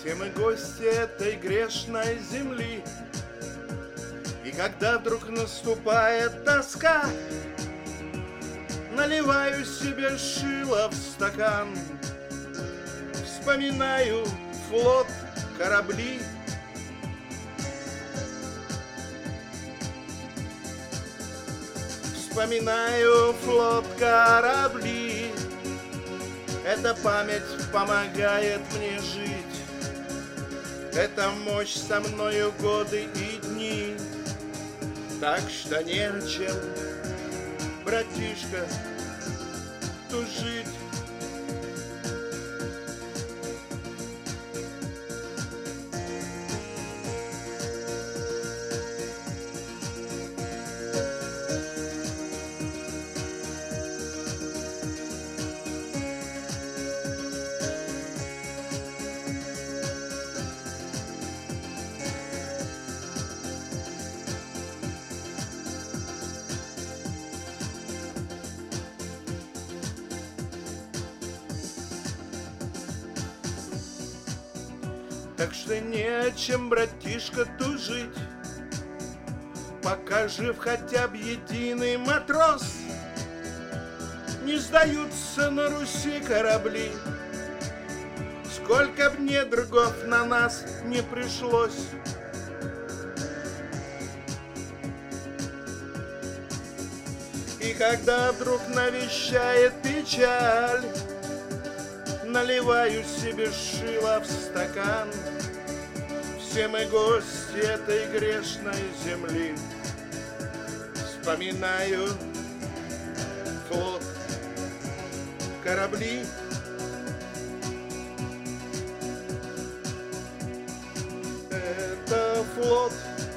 Все мы гости этой грешной земли. И когда вдруг наступает тоска, наливаю себе шило в стакан, вспоминаю флот, корабли. Вспоминаю флот, корабли. Эта память помогает мне жить. Эта мощь со мною годы и дни. Так что не о чем, братишка, тужить. Так что не о чем, братишка, тужить, пока жив хотя бы единый матрос. Не сдаются на Руси корабли, сколько б недругов на нас не пришлось. И когда вдруг навещает печаль, наливаю себе шило в стакан. Все мы гости этой грешной земли. Вспоминаю флот, корабли. Это флот,